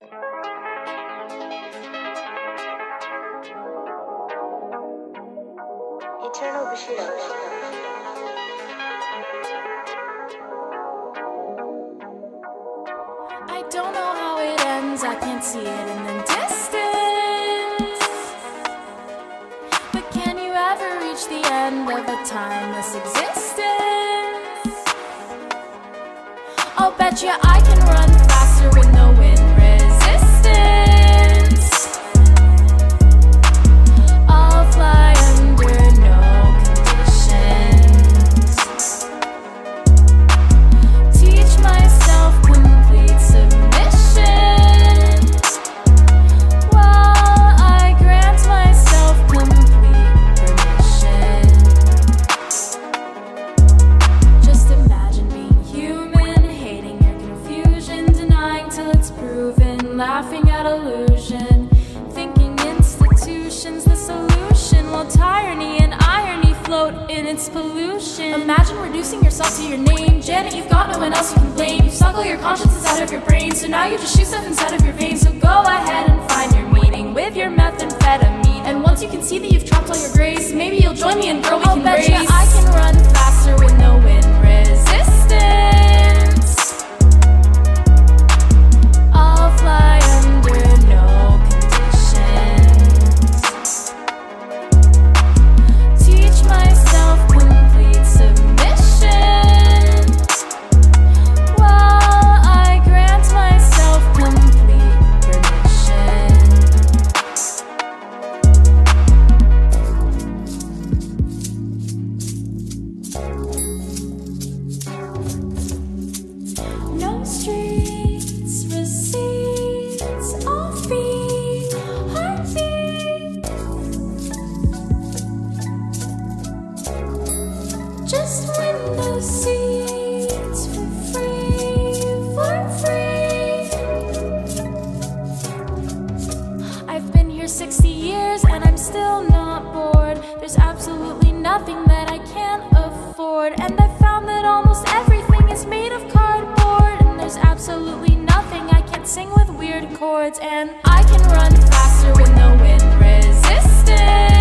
Eternal Bushido. I don't know how it ends, I can't see it in the distance. But can you ever reach the end of a timeless existence? I'll bet you I can run faster with no wind resistance. I'll fly under no conditions. Teach myself complete submission, while I grant myself complete permission. Just imagine being human, hating your confusion, denying till it's proven, laughing at illusion, thinking institutions the solution, while tyranny and irony float in its pollution. Imagine reducing yourself to your name. Janet, you've got no one else you can blame. You suck all your conscience inside of your brain, so now you just shoot stuff inside of your veins. So go ahead and find your meaning with your methamphetamine. And once you can see that you've trapped all your grace, maybe you'll join me and girl, we can race. I'll bet you I can run faster with no wind resistance. I'll fly under no conditions. Teach myself complete submission, while I grant myself complete permission. No streets, receipts, all free, heartbeat. Just window seats for free, for free. I've been here 60 years and I'm still not bored. There's absolutely nothing that I can't afford. And I found that almost everything is made of cardboard. And there's absolutely nothing I can't sing with weird chords. And I can run faster with no wind resistance.